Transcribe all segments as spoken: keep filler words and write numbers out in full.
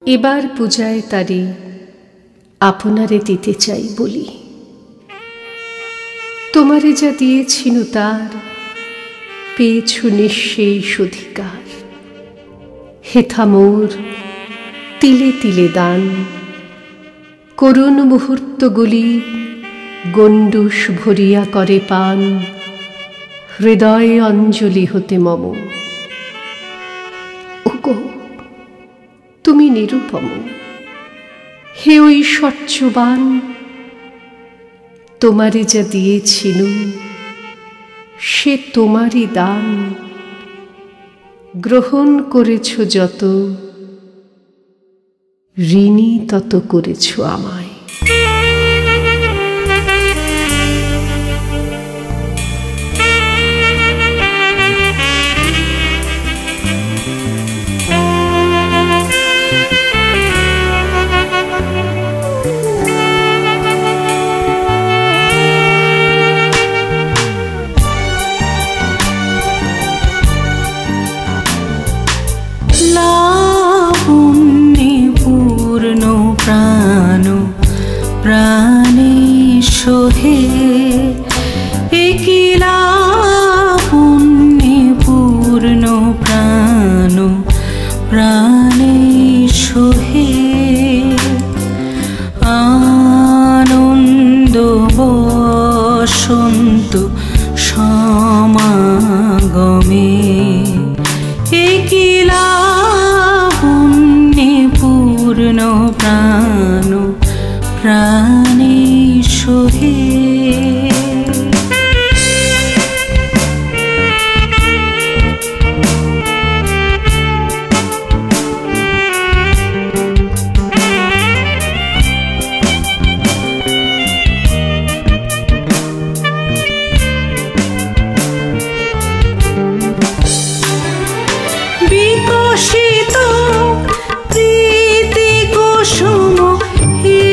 এবার পূজায় তারি আপনারে দিতে চাই বলি। তোমারে যা দিয়েছিনু তার পেয়েছু নিঃশেষ অধিকার। হেথা মোর তিলে তিলে দান, করুণ মুহূর্তগুলি গণ্ডূষ ভরিয়া করে পান। হৃদয়ে অঞ্জলি হতে মম। ওগো তুমি নিরুপম, হে ওই স্বচ্ছবান, তোমারে যা দিয়েছিনু সে তোমারই দান। গ্রহণ করেছ যত, ঋণী তত করেছ আমায়। প্রাণ প্রাণে সোহে একিলা পুণ্যে পূর্ণ প্রাণ প্রাণে সোহে। আনন্দ বসন্ত সমাগমে একিলা পুণ্যে পূর্ণ প্রাণ প্রাণে সোহে। বিকশিত প্রীতি কুসুম হে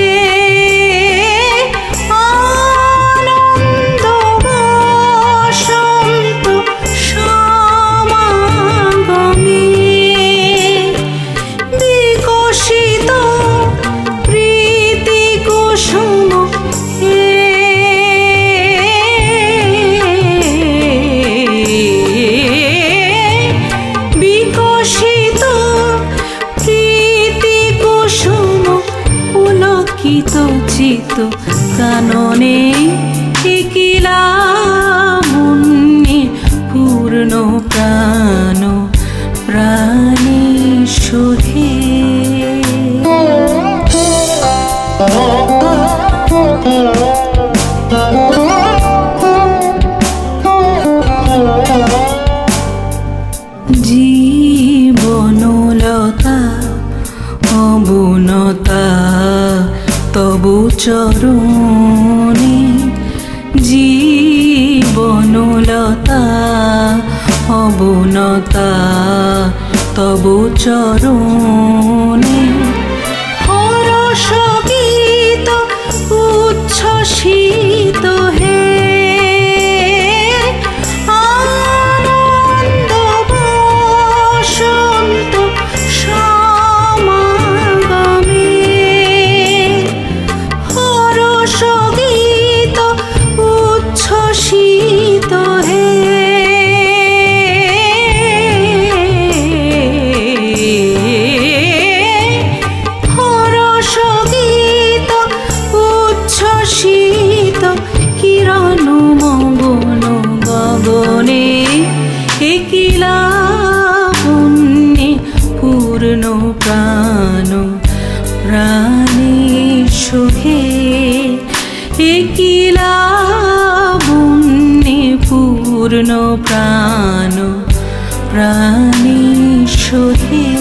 আনন্দ বসন্ত সমাগমে। বিকশিত প্রীতি কুসুম হে বিকশিত প্রীতি কুসুম পুলকিত চিত কাননে একিলা মুন্নি পূর্ণ প্রাণ প্রাণে সোহে। জীবনলতা অবনতা তবু চরণে। জীবনলতা অবনতা তবু চরণে। হরষ গীত উচ্ছ্বসিত হে আনন্দ বসন্ত সমাগমে। হরষ গীত উচ্ছ্বসিত হে হরষ গীত উচ্ছ্বসিত কিরণ মঙ্গল গগনে একিলা পুণ্যে পূর্ণ প্রাণ প্রাণে সোহে। একিলা পুণ্যে পূর্ণ প্রাণ প্রাণে সোহে।